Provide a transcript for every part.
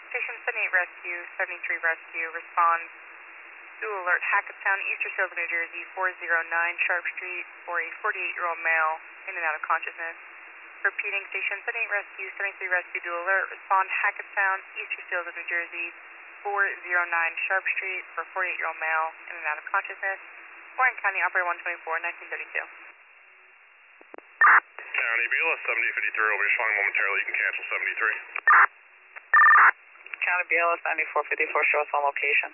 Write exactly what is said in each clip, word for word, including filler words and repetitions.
Station seventy-eight Rescue, seventy-three Rescue, respond. Dual alert, Hackettstown, Easterfield, New Jersey, four oh nine Sharp Street, for a forty-eight-year-old male in and out of consciousness. Repeating, Station seventy-eight Rescue, seventy-three Rescue, dual alert, respond Hackettstown, Easterfield, New Jersey, four oh nine Sharp Street, for a forty-eight-year-old male in and out of consciousness. Warren County, Operator one twenty-four, nineteen thirty-two. County, B L S seventy fifty-three will be responding momentarily. You can cancel seventy-three. County B L S ninety-four fifty-four, show us on location.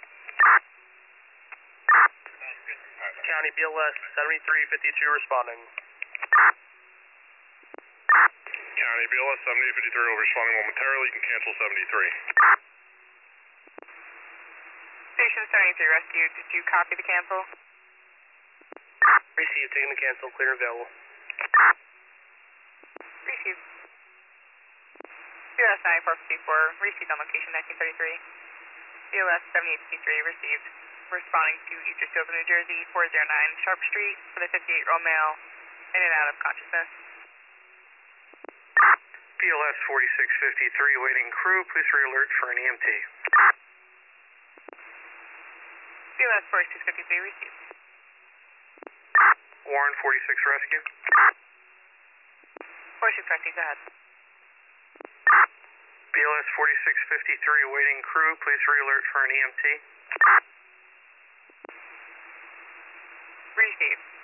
County B L S seventy-three fifty-two responding. County B L S seventy fifty-three will be responding momentarily. You can cancel seventy-three. Station seventy-three Rescue, did you copy the cancel? Received, taking the cancel, clear and available. Received. B L S ninety-four fifty-four, received on location nineteen thirty-three. B L S seventy-eight fifty-three, received. Responding to Easterfield, New Jersey, four oh nine Sharp Street, for the fifty-eight-year-old male in and out of consciousness. B L S forty-six fifty-three, waiting crew, please re-alert for an E M T. B L S forty-six fifty-three, received. Warren forty-six Rescue. forty-six Rescue, go ahead. B L S forty-six fifty-three, waiting crew, please re-alert for an E M T. Received.